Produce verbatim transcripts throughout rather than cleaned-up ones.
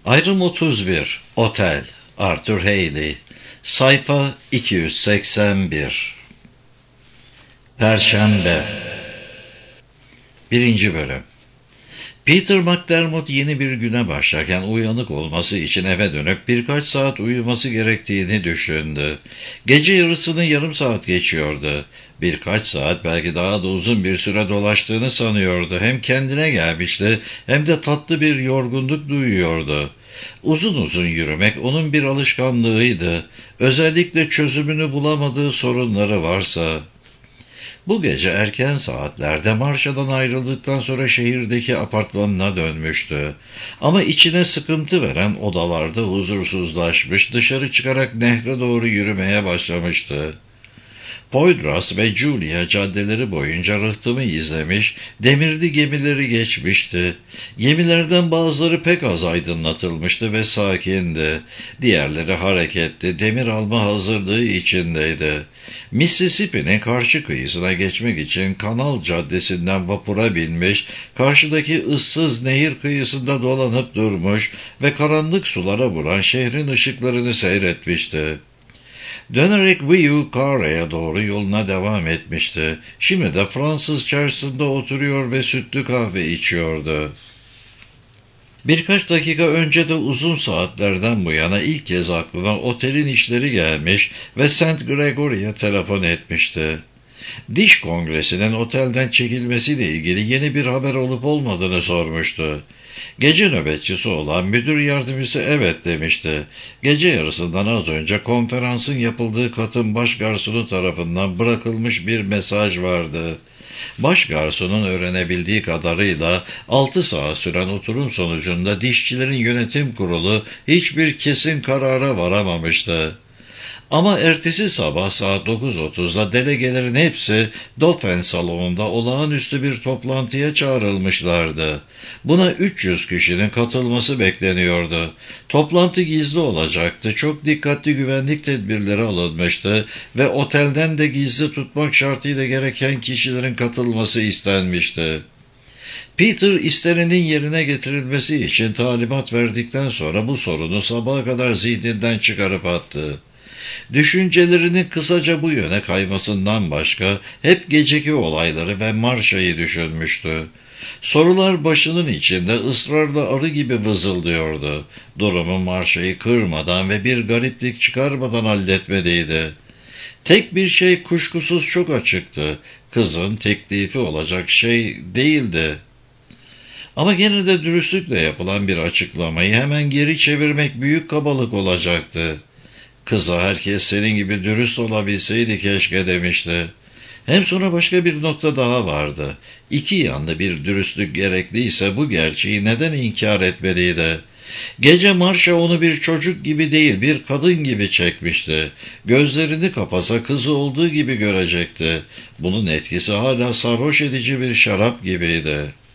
Ayrım otuz bir. Otel. Arthur Hailey. Sayfa iki yüz seksen bir. Perşembe. Birinci bölüm. Peter McDermott yeni bir güne başlarken uyanık olması için eve dönüp birkaç saat uyuması gerektiğini düşündü. Gece yarısını yarım saat geçiyordu. Birkaç saat, belki daha da uzun bir süre dolaştığını sanıyordu. Hem kendine gelmişti hem de tatlı bir yorgunluk duyuyordu. Uzun uzun yürümek onun bir alışkanlığıydı. Özellikle çözümünü bulamadığı sorunları varsa. Bu gece erken saatlerde Marsha'dan ayrıldıktan sonra şehirdeki apartmanına dönmüştü. Ama içine sıkıntı veren odalarda huzursuzlaşmış, dışarı çıkarak nehre doğru yürümeye başlamıştı. Poydras ve Julia caddeleri boyunca rıhtımı izlemiş, demirli gemileri geçmişti. Gemilerden bazıları pek az aydınlatılmıştı ve sakindi. Diğerleri hareketli, demir alma hazırlığı içindeydi. Mississippi'nin karşı kıyısına geçmek için Kanal Caddesi'nden vapura binmiş, karşıdaki ıssız nehir kıyısında dolanıp durmuş ve karanlık sulara vuran şehrin ışıklarını seyretmişti. Dönerek Vieux Carré'ye doğru yoluna devam etmişti. Şimdi de Fransız çarşısında oturuyor ve sütlü kahve içiyordu. Birkaç dakika önce de uzun saatlerden bu yana ilk kez aklına otelin işleri gelmiş ve Saint Gregory'e telefon etmişti. Diş kongresinin otelden çekilmesiyle ilgili yeni bir haber olup olmadığını sormuştu. Gece nöbetçisi olan müdür yardımcısı evet demişti. Gece yarısından az önce konferansın yapıldığı katın baş garsonu tarafından bırakılmış bir mesaj vardı. Baş garsonun öğrenebildiği kadarıyla altı saat süren oturum sonucunda dişçilerin yönetim kurulu hiçbir kesin karara varamamıştı. Ama ertesi sabah saat dokuz otuzda delegelerin hepsi Dauphin salonunda olağanüstü bir toplantıya çağrılmışlardı. Buna üç yüz kişinin katılması bekleniyordu. Toplantı gizli olacaktı. Çok dikkatli güvenlik tedbirleri alınmıştı ve otelden de gizli tutmak şartıyla gereken kişilerin katılması istenmişti. Peter istenenin yerine getirilmesi için talimat verdikten sonra bu sorunu sabaha kadar zihninden çıkarıp attı. Düşüncelerinin kısaca bu yöne kaymasından başka hep geceki olayları ve Marsha'yı düşünmüştü. Sorular başının içinde ısrarla arı gibi vızıldıyordu. Durumu Marsha'yı kırmadan ve bir gariplik çıkarmadan halletmeliydi. Tek bir şey kuşkusuz çok açıktı. Kızın teklifi olacak şey değildi. Ama gene de dürüstlükle yapılan bir açıklamayı hemen geri çevirmek büyük kabalık olacaktı. Kıza herkes senin gibi dürüst olabilseydi keşke demişti. Hem sonra başka bir nokta daha vardı. İki yanda bir dürüstlük gerekliyse bu gerçeği neden inkar etmeliydi? Gece Marsha onu bir çocuk gibi değil bir kadın gibi çekmişti. Gözlerini kapasa kızı olduğu gibi görecekti. Bunun etkisi hala sarhoş edici bir şarap gibiydi.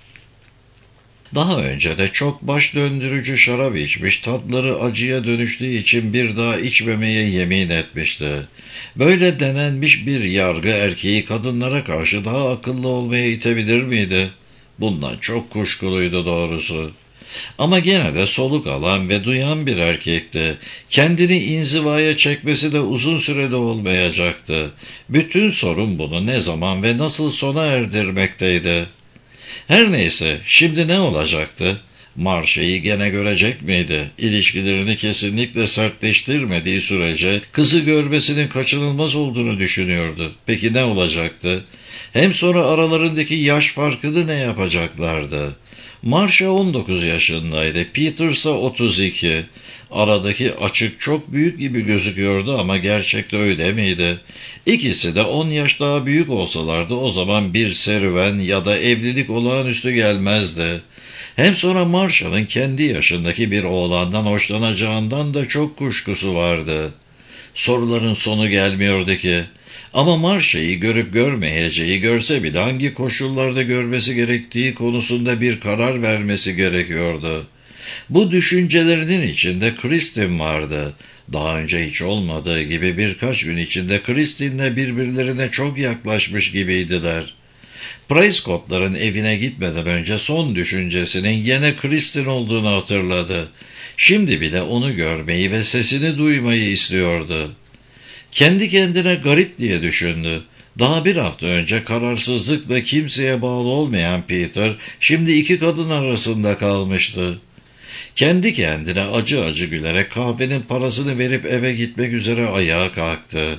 Daha önce de çok baş döndürücü şarap içmiş, tatları acıya dönüştüğü için bir daha içmemeye yemin etmişti. Böyle denenmiş bir yargı erkeği kadınlara karşı daha akıllı olmaya itebilir miydi? Bundan çok kuşkuluydu doğrusu. Ama gene de soluk alan ve duyan bir erkekti. Kendini inzivaya çekmesi de uzun sürede olmayacaktı. Bütün sorun bunu ne zaman ve nasıl sona erdirmekteydi. Her neyse, şimdi ne olacaktı? Marsha'yı gene görecek miydi? İlişkilerini kesinlikle sertleştirmediği sürece kızı görmesinin kaçınılmaz olduğunu düşünüyordu. Peki ne olacaktı? Hem sonra aralarındaki yaş farkını ne yapacaklardı? Marsha on dokuz yaşındaydı, Peter ise otuz iki. Aradaki açık çok büyük gibi gözüküyordu ama gerçekte öyle miydi? İkisi de on yaş daha büyük olsalardı o zaman bir serüven ya da evlilik olağanüstü gelmezdi. Hem sonra Marsha'nın kendi yaşındaki bir oğlandan hoşlanacağından da çok kuşkusu vardı. Soruların sonu gelmiyordu ki. Ama Marsha'yı görüp görmeyeceği, görse bile hangi koşullarda görmesi gerektiği konusunda bir karar vermesi gerekiyordu. Bu düşüncelerinin içinde Kristin vardı. Daha önce hiç olmadığı gibi birkaç gün içinde Kristin'le birbirlerine çok yaklaşmış gibiydiler. Prescott'ların evine gitmeden önce son düşüncesinin yine Kristin olduğunu hatırladı. Şimdi bile onu görmeyi ve sesini duymayı istiyordu. Kendi kendine garip diye düşündü. Daha bir hafta önce kararsızlıkla kimseye bağlı olmayan Peter, şimdi iki kadın arasında kalmıştı. Kendi kendine acı acı gülerek kahvenin parasını verip eve gitmek üzere ayağa kalktı.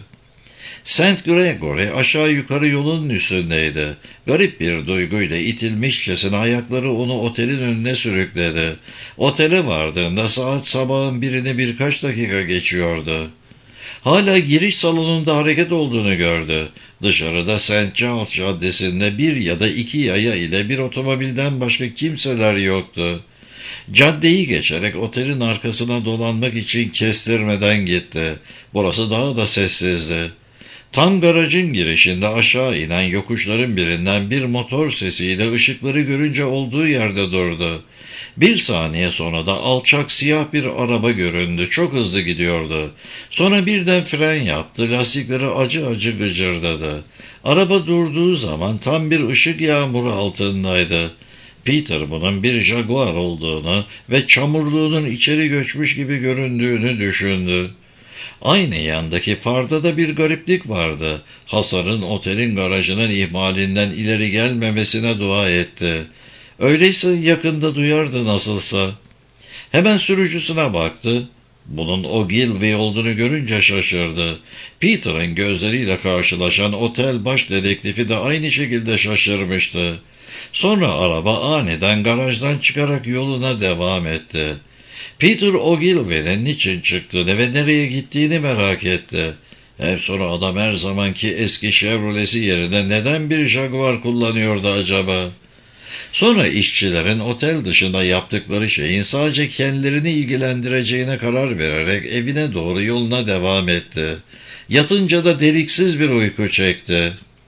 Saint Gregory aşağı yukarı yolun üstündeydi. Garip bir duyguyla itilmişçesine ayakları onu otelin önüne sürükledi. Otele vardığında saat sabahın birini birkaç dakika geçiyordu. Hala giriş salonunda hareket olduğunu gördü. Dışarıda Saint Charles Caddesi'nde bir ya da iki yaya ile bir otomobilden başka kimseler yoktu. Caddeyi geçerek otelin arkasına dolanmak için kestirmeden gitti. Burası daha da sessizdi. Tam garajın girişinde aşağı inen yokuşların birinden bir motor sesiyle ışıkları görünce olduğu yerde durdu. Bir saniye sonra da alçak siyah bir araba göründü. Çok hızlı gidiyordu. Sonra birden fren yaptı. Lastikleri acı acı gıcırdadı. Araba durduğu zaman tam bir ışık yağmuru altındaydı. Peter bunun bir Jaguar olduğunu ve çamurluğunun içeri göçmüş gibi göründüğünü düşündü. Aynı yandaki farda da bir gariplik vardı. Hasarın otelin garajının ihmalinden ileri gelmemesine dua etti. Öyleyse yakında duyardı nasılsa. Hemen sürücüsüne baktı. Bunun Ogilvy olduğunu görünce şaşırdı. Peter'ın gözleriyle karşılaşan otel baş dedektifi de aynı şekilde şaşırmıştı. Sonra araba aniden garajdan çıkarak yoluna devam etti. Peter Ogilvy'nin niçin çıktığını ve nereye gittiğini merak etti. Hem sonra adam her zamanki eski Chevrolet'si yerine neden bir Jaguar kullanıyordu acaba? Sonra işçilerin otel dışında yaptıkları şeyin sadece kendilerini ilgilendireceğine karar vererek evine doğru yoluna devam etti. Yatınca da deliksiz bir uyku çekti.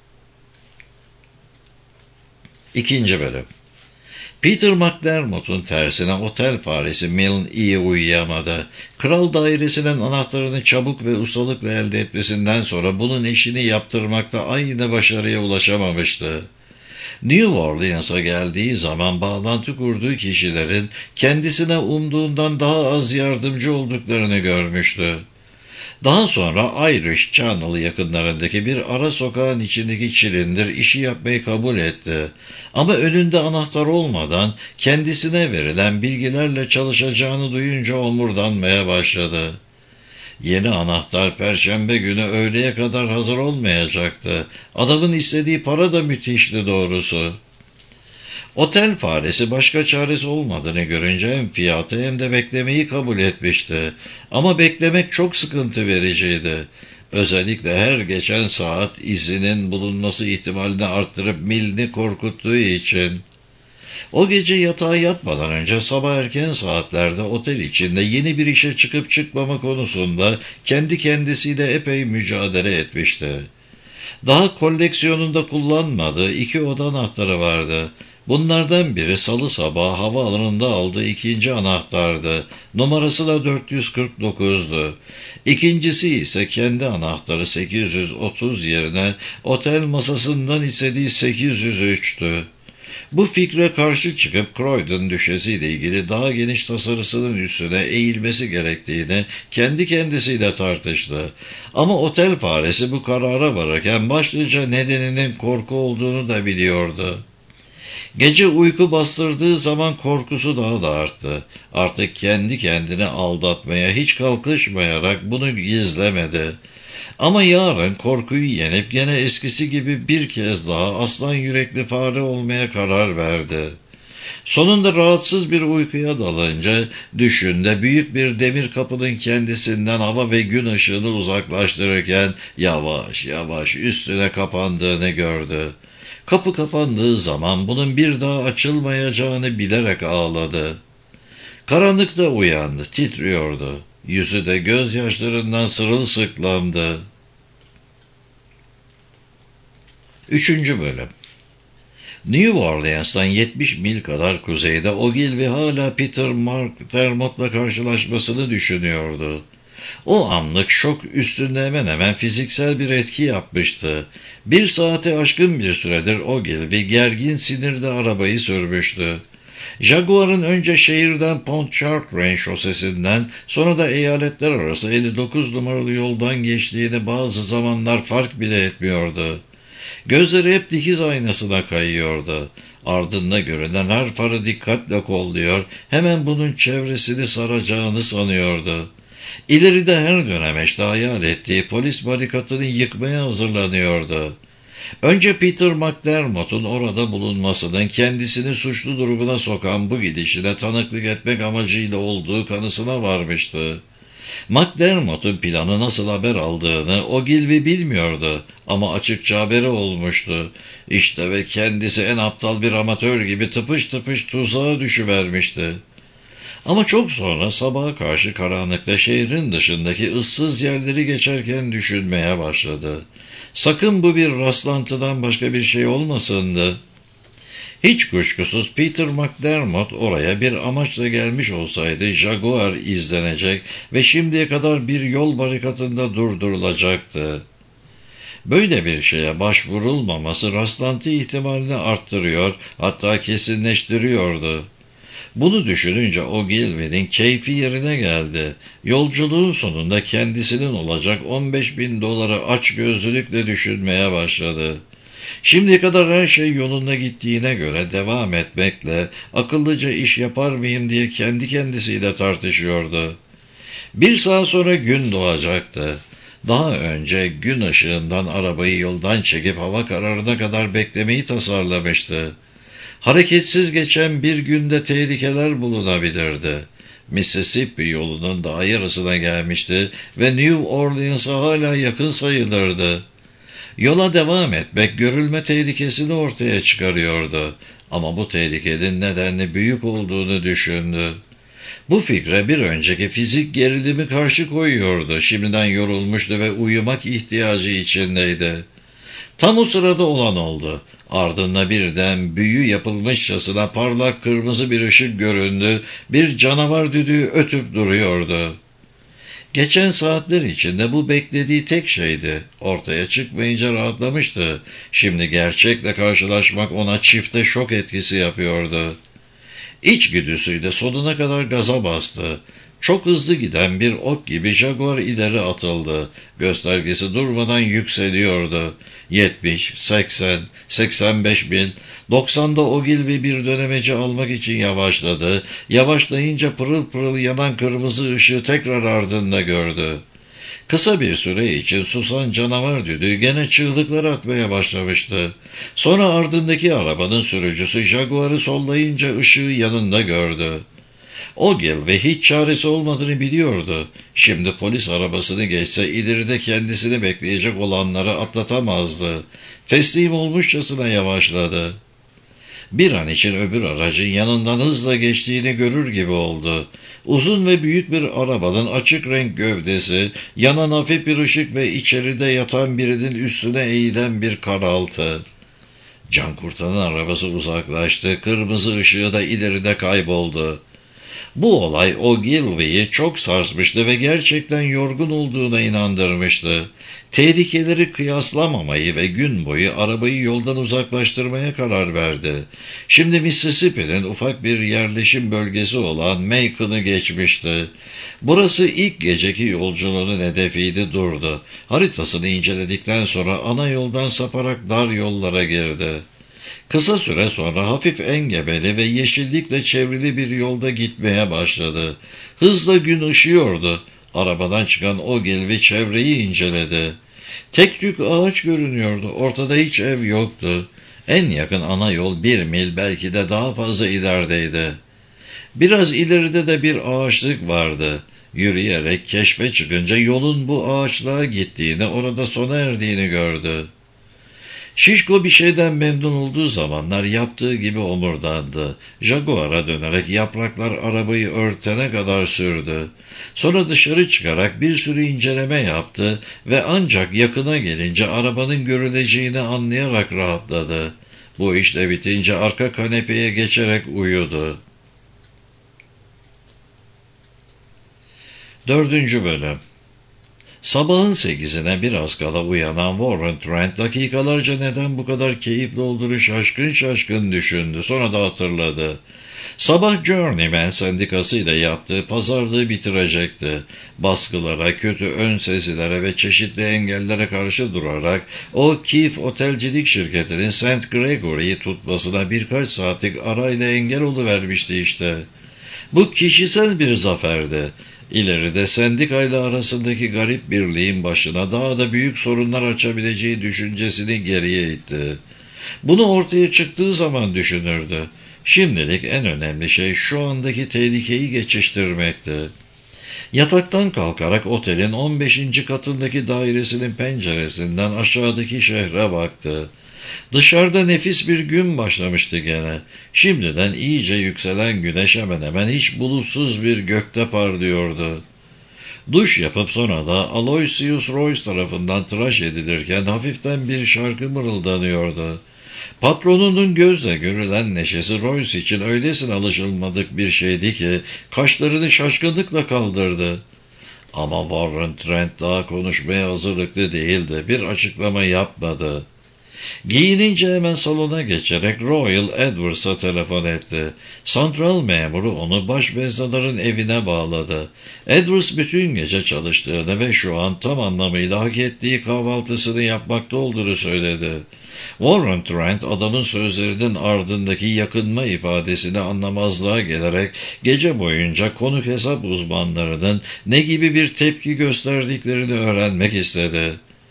İkinci bölüm. Peter McDermott'un tersine otel faresi Milne iyi uyuyamadı. Kral dairesinin anahtarını çabuk ve ustalıkla elde etmesinden sonra bunun işini yaptırmakta aynı başarıya ulaşamamıştı. New Orleans'a geldiği zaman bağlantı kurduğu kişilerin kendisine umduğundan daha az yardımcı olduklarını görmüştü. Daha sonra Irish Channel yakınlarındaki bir ara sokağın içindeki çilindir işi yapmayı kabul etti. Ama önünde anahtar olmadan kendisine verilen bilgilerle çalışacağını duyunca omurdanmaya başladı. Yeni anahtar Perşembe günü öğleye kadar hazır olmayacaktı. Adamın istediği para da müthişti doğrusu. Otel faresi başka çaresi olmadığını görünce hem fiyatı hem de beklemeyi kabul etmişti. Ama beklemek çok sıkıntı vericiydi. Özellikle her geçen saat izinin bulunması ihtimalini arttırıp Milne'i korkuttuğu için. O gece yatağa yatmadan önce sabah erken saatlerde otel içinde yeni bir işe çıkıp çıkmama konusunda kendi kendisiyle epey mücadele etmişti. Daha koleksiyonunda kullanmadığı iki oda anahtarı vardı. Bunlardan biri salı sabahı havaalanında aldığı ikinci anahtardı. Numarası da dört yüz kırk dokuzdu. İkincisi ise kendi anahtarı sekiz yüz otuz yerine otel masasından istediği sekiz yüz üçtü. Bu fikre karşı çıkıp Croydon düşesiyle ilgili daha geniş tasarısının üstüne eğilmesi gerektiğini kendi kendisiyle tartıştı. Ama otel faresi bu karara varırken başlıca nedeninin korku olduğunu da biliyordu. Gece uyku bastırdığı zaman korkusu daha da arttı. Artık kendi kendini aldatmaya hiç kalkışmayarak bunu gizlemedi. Ama yarın korkuyu yenip gene eskisi gibi bir kez daha aslan yürekli fare olmaya karar verdi. Sonunda rahatsız bir uykuya dalınca düşünde büyük bir demir kapının kendisinden hava ve gün ışığını uzaklaştırırken yavaş yavaş üstüne kapandığını gördü. Kapı kapandığı zaman bunun bir daha açılmayacağını bilerek ağladı. Karanlıkta uyandı, titriyordu. Yüzü de gözyaşlarından sırılsıklamdı. Üçüncü bölüm. New Orleans'tan yetmiş mil kadar kuzeyde Ogilvy hala Peter McDermott'la karşılaşmasını düşünüyordu. O anlık şok üstünde hemen hemen fiziksel bir etki yapmıştı. Bir saate aşkın bir süredir Ogilvy gergin sinirle arabayı sürmüştü. Jaguar'ın önce şehirden Pontchartrain şosesinden sonra da eyaletler arası elli dokuz numaralı yoldan geçtiğini bazı zamanlar fark bile etmiyordu. Gözleri hep dikiz aynasına kayıyordu. Ardında görünen her farı dikkatle kolluyor, hemen bunun çevresini saracağını sanıyordu. İleride her dönemeçte hayal ettiği polis barikatını yıkmaya hazırlanıyordu. Önce Peter McDermott'un orada bulunmasının kendisini suçlu durumuna sokan bu gidişine tanıklık etmek amacıyla olduğu kanısına varmıştı. McDermott'un planı nasıl haber aldığını Ogilvy bilmiyordu ama açıkça haberi olmuştu. İşte ve kendisi en aptal bir amatör gibi tıpış tıpış tuzağa düşüvermişti. Ama çok sonra sabaha karşı karanlıkta şehrin dışındaki ıssız yerleri geçerken düşünmeye başladı. Sakın bu bir rastlantıdan başka bir şey olmasındı. Hiç kuşkusuz Peter McDermott oraya bir amaçla gelmiş olsaydı Jaguar izlenecek ve şimdiye kadar bir yol barikatında durdurulacaktı. Böyle bir şeye başvurulmaması rastlantı ihtimalini arttırıyor, hatta kesinleştiriyordu. Bunu düşününce Ogilvy'nin keyfi yerine geldi. Yolculuğun sonunda kendisinin olacak on beş bin doları açgözlülükle düşünmeye başladı. Şimdiye kadar her şey yolunda gittiğine göre devam etmekle akıllıca iş yapar mıyım diye kendi kendisiyle tartışıyordu. Bir saat sonra gün doğacaktı. Daha önce gün ışığından arabayı yoldan çekip hava kararına kadar beklemeyi tasarlamıştı. Hareketsiz geçen bir günde tehlikeler bulunabilirdi. Mississippi yolunun daha yarısına gelmişti ve New Orleans'a hala yakın sayılırdı. Yola devam etmek görülme tehlikesini ortaya çıkarıyordu. Ama bu tehlikenin nedenli büyük olduğunu düşündü. Bu fikre bir önceki fizik gerilimi karşı koyuyordu. Şimdiden yorulmuştu ve uyumak ihtiyacı içindeydi. Tam o sırada olan oldu. Ardında birden büyü yapılmışçasına parlak kırmızı bir ışık göründü. Bir canavar düdüğü ötüp duruyordu. Geçen saatler içinde bu beklediği tek şeydi. Ortaya çıkmayınca rahatlamıştı. Şimdi gerçekle karşılaşmak ona çifte şok etkisi yapıyordu. İçgüdüsüyle sonuna kadar gaza bastı. Çok hızlı giden bir ok gibi Jaguar ileri atıldı. Göstergesi durmadan yükseliyordu. yetmiş, seksen, seksen beş bin, doksanda Ogilvy bir dönemeci almak için yavaşladı. Yavaşlayınca pırıl pırıl yanan kırmızı ışığı tekrar ardında gördü. Kısa bir süre için susan canavar düdüğü gene çığlıklar atmaya başlamıştı. Sonra ardındaki arabanın sürücüsü Jaguar'ı sollayınca ışığı yanında gördü. Ogilvy hiç çaresi olmadığını biliyordu. Şimdi polis arabasını geçse ileride kendisini bekleyecek olanları atlatamazdı. Teslim olmuşçasına yavaşladı. Bir an için öbür aracın yanından hızla geçtiğini görür gibi oldu. Uzun ve büyük bir arabanın açık renk gövdesi, yanan hafif bir ışık ve içeride yatan birinin üstüne eğilen bir karaltı. Can kurtaran arabası uzaklaştı, kırmızı ışığı da ileride kayboldu. Bu olay Ogilvy'yi çok sarsmıştı ve gerçekten yorgun olduğuna inandırmıştı. Tehlikeleri kıyaslamamayı ve gün boyu arabayı yoldan uzaklaştırmaya karar verdi. Şimdi Mississippi'nin ufak bir yerleşim bölgesi olan Macon'ı geçmişti. Burası ilk geceki yolculuğunun hedefiydi, durdu. Haritasını inceledikten sonra ana yoldan saparak dar yollara girdi. Kısa süre sonra hafif engebeli ve yeşillikle çevrili bir yolda gitmeye başladı. Hızla gün ışıyordu. Arabadan çıkan Ogilvy çevreyi inceledi. Tek tük ağaç görünüyordu. Ortada hiç ev yoktu. En yakın ana yol bir mil, belki de daha fazla ilerideydi. Biraz ileride de bir ağaçlık vardı. Yürüyerek keşfe çıkınca yolun bu ağaçlığa gittiğini, orada sona erdiğini gördü. Şişko bir şeyden memnun olduğu zamanlar yaptığı gibi omurdandı. Jaguar'a dönerek yapraklar arabayı örtene kadar sürdü. Sonra dışarı çıkarak bir sürü inceleme yaptı ve ancak yakına gelince arabanın görüleceğini anlayarak rahatladı. Bu işle bitince arka kanepeye geçerek uyudu. Dördüncü bölüm. Sabahın sekizine biraz kala uyanan Warren Trent dakikalarca neden bu kadar keyifli olduğunu şaşkın şaşkın düşündü. Sonra da hatırladı. Sabah Journeyman sendikasıyla yaptığı pazarlığı bitirecekti. Baskılara, kötü ön sezilere ve çeşitli engellere karşı durarak o Keefe Otelcilik şirketinin Saint Gregory'yi tutmasına birkaç saatlik arayla engel oluvermişti işte. Bu kişisel bir zaferdi. İleride sendikayla arasındaki garip birliğin başına daha da büyük sorunlar açabileceği düşüncesini geriye itti. Bunu ortaya çıktığı zaman düşünürdü. Şimdilik en önemli şey şu andaki tehlikeyi geçiştirmekti. Yataktan kalkarak otelin on beşinci katındaki dairesinin penceresinden aşağıdaki şehre baktı. Dışarıda nefis bir gün başlamıştı gene. Şimdiden iyice yükselen güneş hemen hemen hiç bulutsuz bir gökte parlıyordu. Duş yapıp sonra da Aloysius Royce tarafından tıraş edilirken hafiften bir şarkı mırıldanıyordu. Patronunun gözle görülen neşesi Royce için öylesine alışılmadık bir şeydi ki kaşlarını şaşkınlıkla kaldırdı. Ama Warren Trent daha konuşmaya hazırlıklı değildi. Bir açıklama yapmadı. Giyinince hemen salona geçerek Royal Edwards'a telefon etti. Santral memuru onu baş veznedarın evine bağladı. Edwards bütün gece çalıştığını ve şu an tam anlamıyla hak ettiği kahvaltısını yapmakta olduğunu söyledi. Warren Trent adamın sözlerinin ardındaki yakınma ifadesini anlamazlığa gelerek gece boyunca konuk hesap uzmanlarının ne gibi bir tepki gösterdiklerini öğrenmek istedi.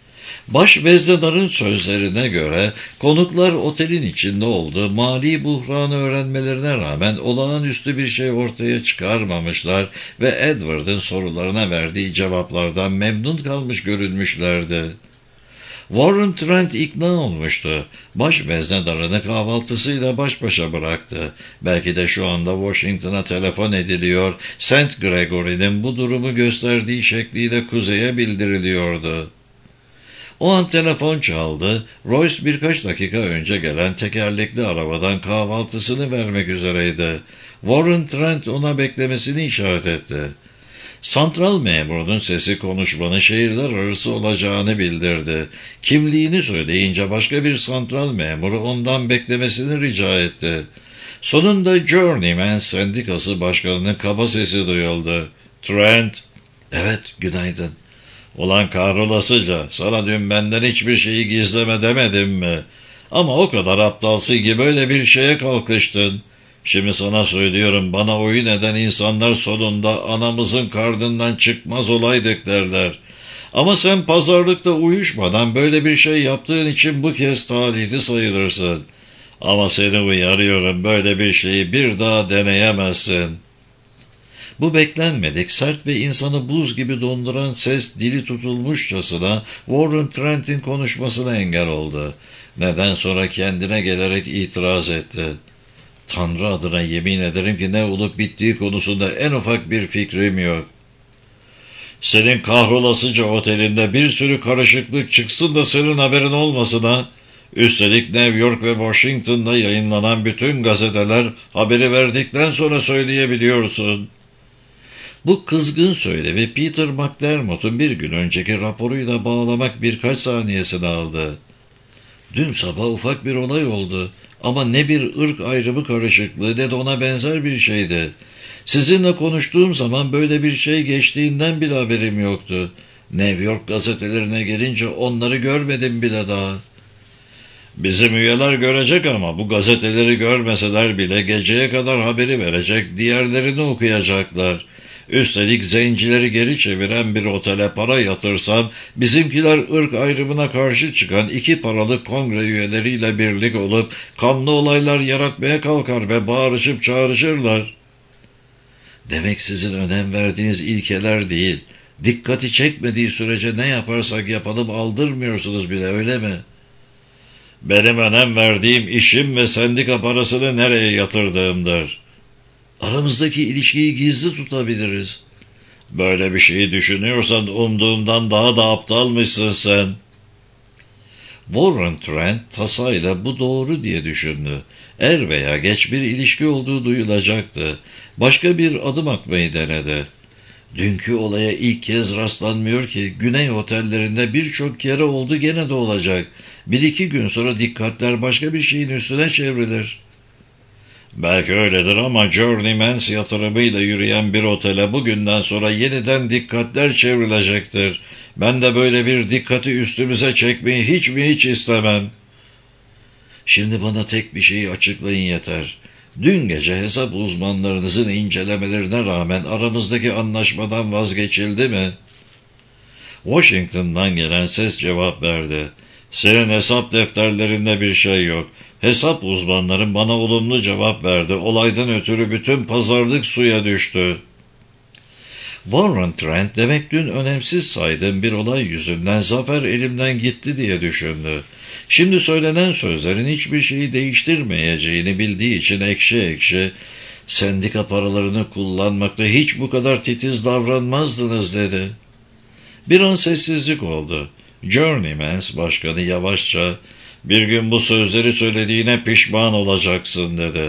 Baş veznedarın sözlerine göre konuklar otelin içinde olduğu mali buhranı öğrenmelerine rağmen olağanüstü bir şey ortaya çıkarmamışlar ve Edward'ın sorularına verdiği cevaplardan memnun kalmış görünmüşlerdi. Warren Trent ikna olmuştu. Baş veznedarını kahvaltısıyla baş başa bıraktı. Belki de şu anda Washington'a telefon ediliyor, Saint Gregory'nin bu durumu gösterdiği şekliyle kuzeye bildiriliyordu. O an telefon çaldı. Royce birkaç dakika önce gelen tekerlekli arabadan kahvaltısını vermek üzereydi. Warren Trent ona beklemesini işaret etti. Santral memurunun sesi konuşmanın şehirler arası olacağını bildirdi. Kimliğini söyleyince başka bir santral memuru ondan beklemesini rica etti. Sonunda Journeyman Sendikası Başkanı'nın kaba sesi duyuldu. Trent. Evet, günaydın. Ulan kahrolasıca, sana dün benden hiçbir şeyi gizleme demedim mi? Ama o kadar aptalsın ki böyle bir şeye kalkıştın. Şimdi sana söylüyorum, bana oyun eden insanlar sonunda anamızın karnından çıkmaz olaydık derler. Ama sen pazarlıkta uyuşmadan böyle bir şey yaptığın için bu kez talihli sayılırsın. Ama seni uyarıyorum, böyle bir şeyi bir daha deneyemezsin. Bu beklenmedik, sert ve insanı buz gibi donduran ses dili tutulmuşçasına Warren Trent'in konuşmasına engel oldu. Neden sonra kendine gelerek itiraz etti. Tanrı adına yemin ederim ki ne olup bittiği konusunda en ufak bir fikrim yok. Senin kahrolasıca otelinde bir sürü karışıklık çıksın da senin haberin olmasın ha. Üstelik New York ve Washington'da yayınlanan bütün gazeteler haberi verdikten sonra söyleyebiliyorsun. Bu kızgın söylevi Peter McDermott'un bir gün önceki raporuyla bağlamak birkaç saniyesini aldı. Dün sabah ufak bir olay oldu ama ne bir ırk ayrımı karışıklığı ne de ona benzer bir şeydi. Sizinle konuştuğum zaman böyle bir şey geçtiğinden bile haberim yoktu. New York gazetelerine gelince onları görmedim bile daha. Bizim üyeler görecek ama bu gazeteleri görmeseler bile geceye kadar haberi verecek, diğerlerini okuyacaklar. Üstelik zencileri geri çeviren bir otele para yatırsam, bizimkiler ırk ayrımına karşı çıkan iki paralık kongre üyeleriyle birlik olup kanlı olaylar yaratmaya kalkar ve bağırışıp çağrışırlar. Demek sizin önem verdiğiniz ilkeler değil, dikkati çekmediği sürece ne yaparsak yapalım aldırmıyorsunuz bile, öyle mi? Benim önem verdiğim işim ve sendika parasını nereye yatırdığımdır. Aramızdaki ilişkiyi gizli tutabiliriz. Böyle bir şeyi düşünüyorsan umduğumdan daha da aptalmışsın sen. Warren Trent tasayla bu doğru diye düşündü. Er veya geç bir ilişki olduğu duyulacaktı. Başka bir adım atmayı denedi. Dünkü olaya ilk kez rastlanmıyor ki. Güney otellerinde birçok kere oldu, gene de olacak. Bir iki gün sonra dikkatler başka bir şeyin üstüne çevrilir. Belki öyledir ama Journeyman's yatırımıyla yürüyen bir otele bugünden sonra yeniden dikkatler çevrilecektir. Ben de böyle bir dikkati üstümüze çekmeyi hiç mi hiç istemem. Şimdi bana tek bir şeyi açıklayın yeter. Dün gece hesap uzmanlarınızın incelemelerine rağmen aramızdaki anlaşmadan vazgeçildi mi? Washington'dan gelen ses cevap verdi. Senin hesap defterlerinde bir şey yok. Hesap uzmanları bana olumlu cevap verdi. Olaydan ötürü bütün pazarlık suya düştü. Warren Trent demek dün önemsiz saydığım bir olay yüzünden zafer elimden gitti diye düşündü. Şimdi söylenen sözlerin hiçbir şeyi değiştirmeyeceğini bildiği için ekşi ekşi, sendika paralarını kullanmakta hiç bu kadar titiz davranmazdınız dedi. Bir an sessizlik oldu. Journeyman's başkanı yavaşça, bir gün bu sözleri söylediğine pişman olacaksın dedi.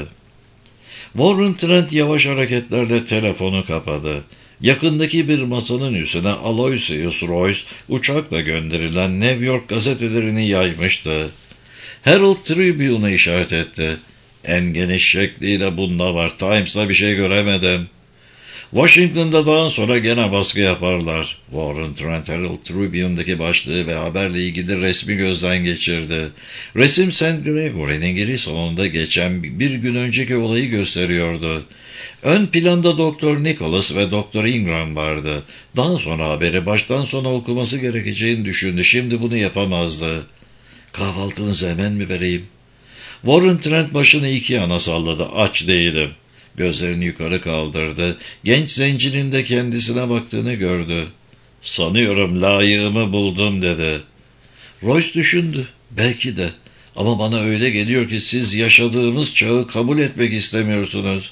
Warren Trent yavaş hareketlerle telefonu kapadı. Yakındaki bir masanın üstüne Aloysius Royce uçakla gönderilen New York gazetelerini yaymıştı. Herald Tribune'a işaret etti. En geniş şekliyle bunda var. Times'la bir şey göremedim. Washington'da daha sonra gene baskı yaparlar. Warren Trent Herald Tribune'daki başlığı ve haberle ilgili resmi gözden geçirdi. Resim Saint Gregory'nin giriş salonunda geçen bir gün önceki olayı gösteriyordu. Ön planda Doktor Nicholas ve Doktor Ingram vardı. Daha sonra haberi baştan sona okuması gerekeceğini düşündü. Şimdi bunu yapamazdı. Kahvaltınızı hemen mi vereyim? Warren Trent başını iki yana salladı. Aç değilim. Gözlerini yukarı kaldırdı. Genç zencinin de kendisine baktığını gördü. Sanıyorum layığımı buldum dedi. Royce düşündü. Belki de. Ama bana öyle geliyor ki siz yaşadığımız çağı kabul etmek istemiyorsunuz.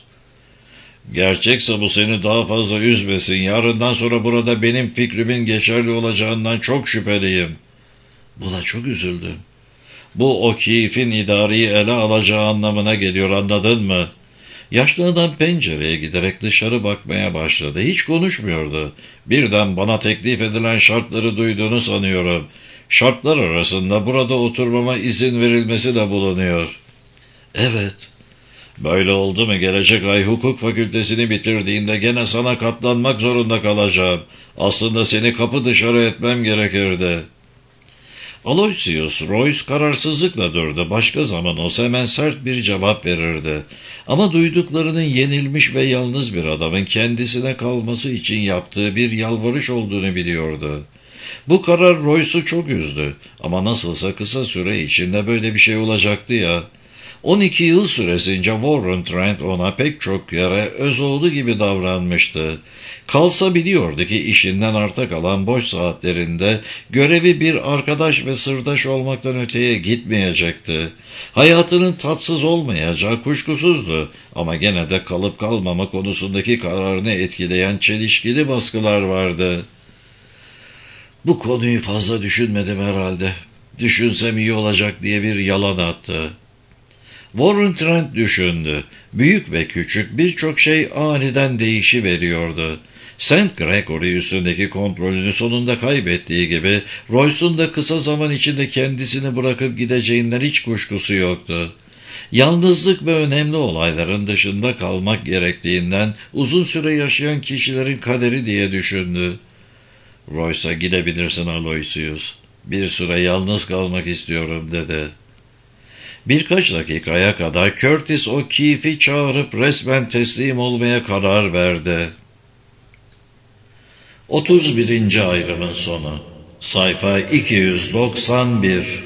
Gerçekse bu seni daha fazla üzmesin. Yarından sonra burada benim fikrimin geçerli olacağından çok şüpheliyim. Buna çok üzüldüm. Bu O'Keefe'in idareyi ele alacağı anlamına geliyor, anladın mı? Yaşlı adam pencereye giderek dışarı bakmaya başladı. Hiç konuşmuyordu. Birden bana teklif edilen şartları duyduğunu sanıyorum. Şartlar arasında burada oturmama izin verilmesi de bulunuyor. Evet. Böyle oldu mu gelecek ay hukuk fakültesini bitirdiğinde gene sana katlanmak zorunda kalacağım. Aslında seni kapı dışarı etmem gerekirdi. Aloysius Royce kararsızlıkla durdu. Başka zaman olsa hemen sert bir cevap verirdi. Ama duyduklarının yenilmiş ve yalnız bir adamın kendisine kalması için yaptığı bir yalvarış olduğunu biliyordu. Bu karar Royce'u çok üzdü. Ama nasılsa kısa süre içinde böyle bir şey olacaktı ya. on iki yıl süresince Warren Trent ona pek çok yere öz oğlu gibi davranmıştı. Kalsa biliyordu ki işinden arta kalan boş saatlerinde görevi bir arkadaş ve sırdaş olmaktan öteye gitmeyecekti. Hayatının tatsız olmayacağı kuşkusuzdu ama gene de kalıp kalmama konusundaki kararını etkileyen çelişkili baskılar vardı. Bu konuyu fazla düşünmedim herhalde. Düşünsem iyi olacak diye bir yalan attı. Warren Trent düşündü. Büyük ve küçük birçok şey aniden değişiveriyordu. Saint Gregory üstündeki kontrolünü sonunda kaybettiği gibi Royce'un da kısa zaman içinde kendisini bırakıp gideceğinden hiç kuşkusu yoktu. Yalnızlık ve önemli olayların dışında kalmak gerektiğinden uzun süre yaşayan kişilerin kaderi diye düşündü. Royce'a gidebilirsin Aloysius. Bir süre yalnız kalmak istiyorum dedi. Birkaç dakikaya kadar Curtis O'Keefe'i çağırıp resmen teslim olmaya karar verdi. otuz birinci ayrımın sonu. Sayfa iki yüz doksan bir.